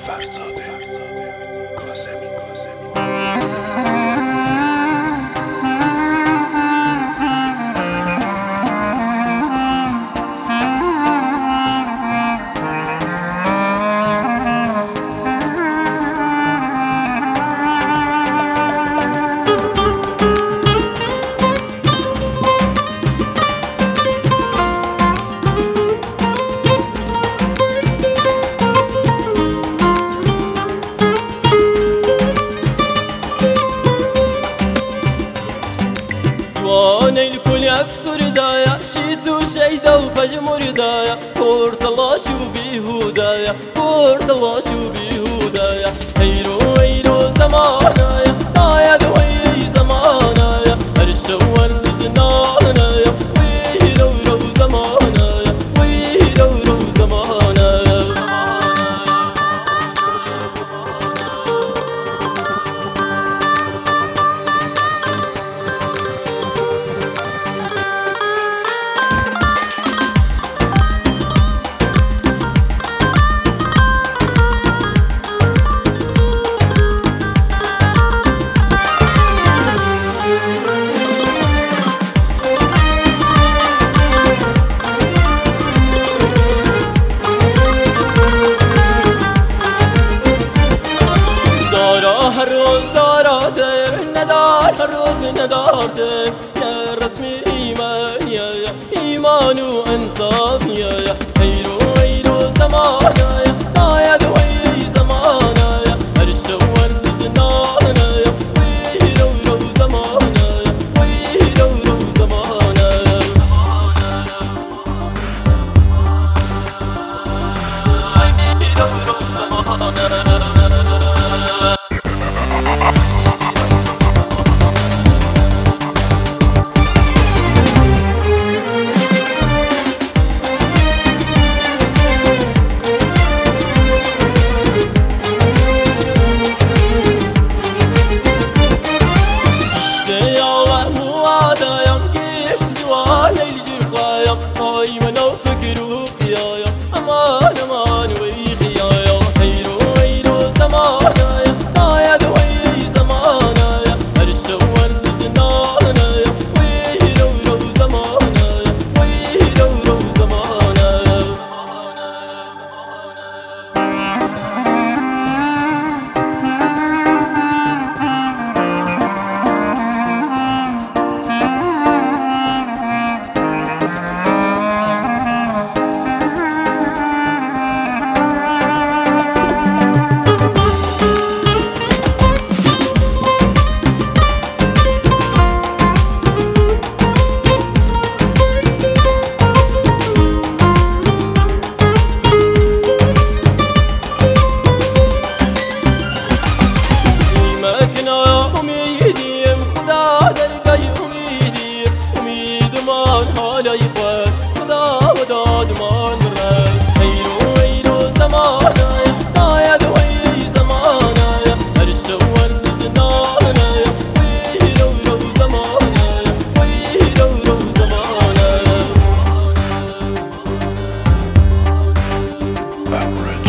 فرزاده کاظمی وانا الكل افسر دايا شيتو شيدا وفجمر دايا قرت الله شو بيهودايا قرت الله شو بيهودايا هيرو هيرو زمانايا دايا دوي زمانايا هرشور زنانايا ويرو رو زمانايا ويرو رو زمانايا هر روز داراتر ندار هر روز ندارتر يا رسمي إيمان يا إيمان وإنصاف يا هيرو هيرو زمانا يا دوي زمانا يا هرشور زنانا يا ويرو رو زمانا يا ويرو رو زمانا ويرو رو زمانا هاي منو فكرو يا امان امان ويخيا هيرو هيرو زمانا يا دوي زمانا يا هرشور زنانا يا ويرو رو زمانا يا ويرو رو زمانا حالا يقوى خدا وداد ما نرى هيرو هيرو زمانا يا دوي زمانا يا هرشور زنانا يا ويرو رو زمانا يا ويرو رو زمانا